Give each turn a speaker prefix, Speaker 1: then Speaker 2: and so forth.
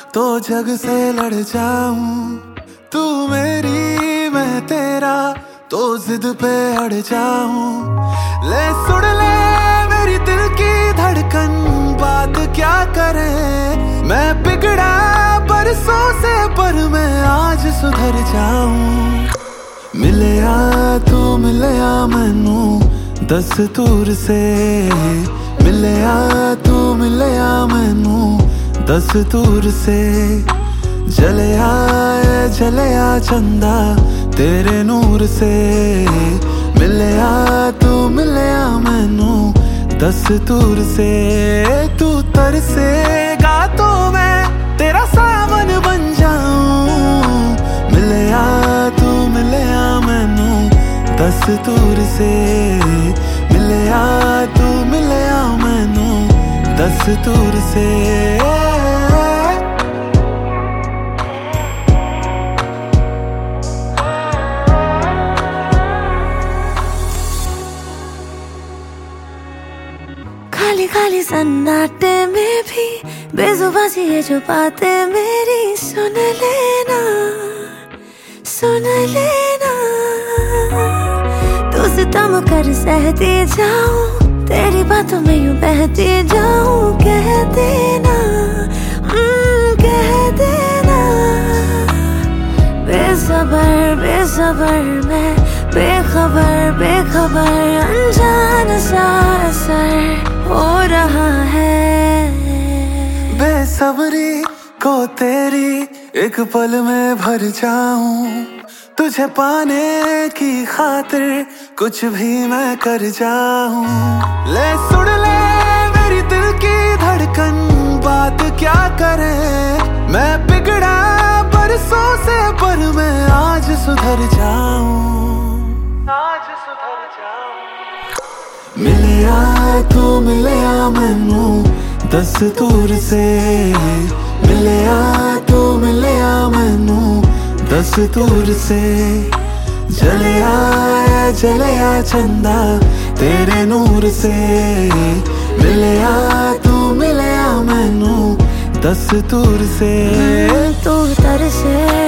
Speaker 1: तो जग से लड़ जाऊं, तू मेरी मैं तेरा तो जिद पे अड़ जाऊं। ले सुन ले मेरी दिल की धड़कन, बात क्या करे। मैं बिगड़ा बरसों से पर मैं आज सुधर जाऊं। मिलया तू मिलया मैनू दस्तूर से, मिलया तू मिलया मैनू दस्तूर से। जलया चंदा तेरे नूर से, मिलया तू मिलया मैनू दस्तूर से। तू तरसेगा तो मैं तेरा सावन बन जाऊं। मिलया तू मिलया मैनू दस्तूर से, मिलया तू मिलया मैनू दस्तूर से।
Speaker 2: खाली खाली सन्नाटे में भी बेजुबान सी ये जो बातें मेरी सुन लेना, सुन लेना। तू सितम कर सहती जाऊं, तेरी बातों में यूं बहती जाऊं। कह देना, कह देना। बेसबर बेसबर मैं, बेखबर बेखबर अनजान सा असर हो रहा है।
Speaker 1: बेसब्री को तेरी एक पल में भर जाऊं, तुझे पाने की खातिर कुछ भी मैं कर जाऊं। ले सुन ले मेरी दिल की धड़कन, बात क्या करे। मैं बिगड़ा बरसों से पर मैं आज सुधर जाऊं, आज सुधर जाऊं। मिलया तू मिलया मैनू दस्तूर से, मिलया तू मिलया मैनू दस्तूर से। जलया चंदा तेरे नूर से, मिलया तू मिलया मैनू दस्तूर से।
Speaker 2: तू तरसे